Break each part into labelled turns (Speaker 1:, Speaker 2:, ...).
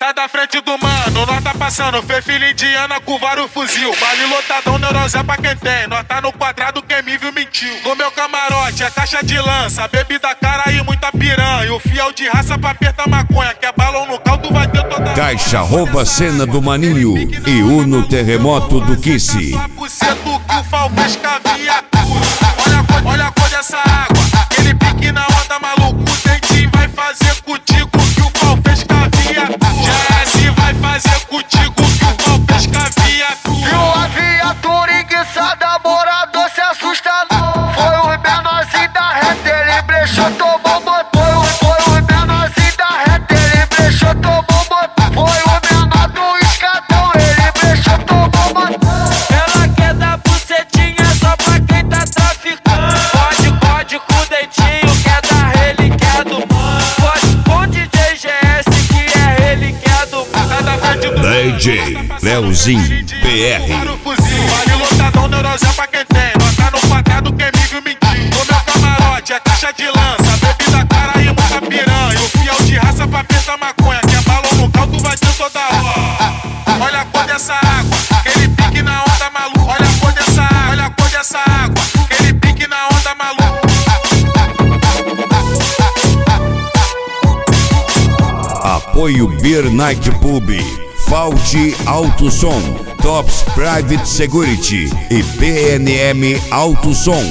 Speaker 1: Tá da frente do mano, nós tá passando. Fê filha indiana com vários fuzil. Baile lotadão, neurosé pra quem tem. Nós tá no quadrado, quem me viu mentiu. No meu camarote é caixa de lança, bebida cara e muita piranha. O fiel de raça pra apertar maconha, que é balão no caldo vai ter toda.
Speaker 2: Caixa rouba cena do Maninho e Uno terremoto do Kissi.
Speaker 1: Que o Fal fez caviatura. Olha a cor dessa água, aquele pique na onda maluco. O dentinho vai fazer contigo que o Fal fez caviatura. Já se vai fazer contigo que o Fal fez caviatura.
Speaker 3: Viu a viatura enguiçada, morador se assusta. Foi o menorzinho da reta, ele brechou, tomou motor. Foi o menorzinho da reta, ele brechou, tomou motor. Foi o menor do escadão, ele brechou, tomou motor.
Speaker 4: Ela quer dar bucetinha só pra quem tá traficando. Pode com o dentinho, quer dar relíquia do mano. Pode com o DJ GS, que é relíquia do mano.
Speaker 2: DJ Leozinho PR.
Speaker 1: Vale lotadão, neurosé pra quem tem. Nós tá no quadrado, quem me viu mentiu. No meu camarote é caixa de lança, bebida cara e muita piranha. O fiel de raça pra apertar maconha, que é balão no caldo vai ter toda hora. Olha a cor dessa água, aquele pique na onda maluco. Olha a cor dessa água, olha a cor dessa água, aquele pique na onda maluco.
Speaker 2: Apoio Beer Night Pub, Falte Alto Som, Tops Private Security e PNM Alto Som.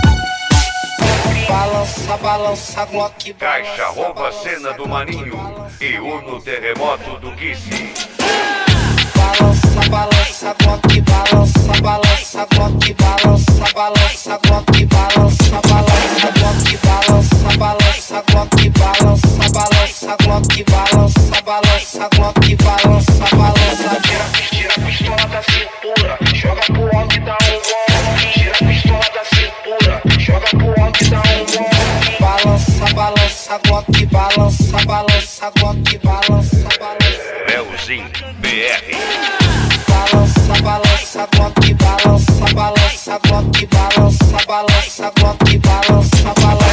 Speaker 3: Balança, balança, Glock.
Speaker 2: Caixa rouba cena do Maninho e Uno terremoto do Kissi.
Speaker 3: Balança, balança, Glock. Balança, balança, Glock. Balança, balança, Glock. Balança, balança, Glock. Balança, balança, Glock. Balança, balança, Glock. Balança, balança, Glock. Balança, balança.
Speaker 5: Tira a pistola da cintura, joga pro alto e dá um gol. Tira a pistola da cintura, joga pro alto e dá um gol.
Speaker 3: Balança, balança, Glock. Balança, balança, Glock. Balança, balança.
Speaker 2: Leozinho BR.
Speaker 3: Balança, balança, Glock. Balança, balança, Glock. Balança, balança, Glock. Balança, balança.